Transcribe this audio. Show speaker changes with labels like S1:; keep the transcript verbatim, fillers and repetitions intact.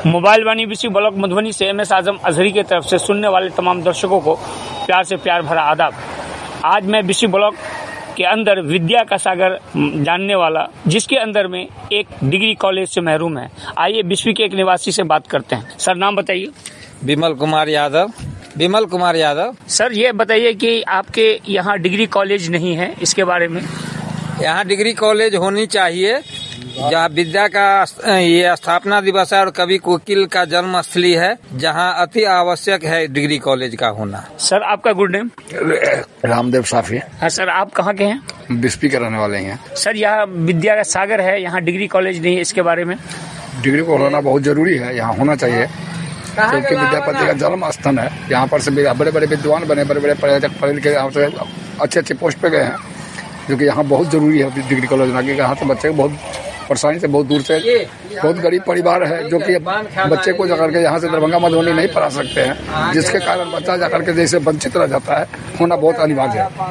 S1: Mobile वाणी विश्व block Madhubani से M S आजम अजहरी की तरफ से सुनने वाले तमाम दर्शकों को प्यार से प्यार भरा आदाब। आज मैं विश्व ब्लॉक के अंदर विद्या का सागर जानने वाला, जिसके अंदर में एक डिग्री कॉलेज से महरूम है। आइए विश्व के एक निवासी से बात करते हैं। सर, नाम बताइए।
S2: विमल कुमार यादव। विमल कुमार यादव।
S1: सर, ये बताइए कि आपके यहाँ डिग्री कॉलेज नहीं है, इसके बारे में।
S2: यहाँ डिग्री कॉलेज होनी चाहिए, जहाँ विद्या का ये स्थापना दिवस है और कवि कोकिल का जन्म स्थली है, जहाँ अति आवश्यक है डिग्री कॉलेज का होना।
S1: सर, आपका गुड नेम?
S3: रामदेव साफी।
S1: हाँ सर, आप कहाँ के हैं?
S3: बिस्पी के रहने वाले हैं।
S1: सर, यहाँ विद्या का सागर है, यहाँ डिग्री कॉलेज नहीं है, इसके बारे में।
S3: डिग्री को होना बहुत जरूरी है, यहाँ होना चाहिए, क्योंकि विद्यापति का जन्म स्थान है। यहाँ पर से बड़े बड़े विद्वान बने, बड़े बड़े पर्यटक पढ़े लिखे यहाँ से अच्छे अच्छे पोस्ट पे गए हैं, जो कि यहाँ बहुत जरूरी है डिग्री कॉलेज होना। क्योंकि यहाँ से बच्चे को बहुत परेशानी से, बहुत दूर से, बहुत गरीब परिवार है जो कि बच्चे को जाकर के यहाँ से दरभंगा मधुबनी नहीं पढ़ा सकते हैं, जिसके कारण बच्चा जाकर के जैसे वंचित रह जाता है। होना बहुत अनिवार्य है।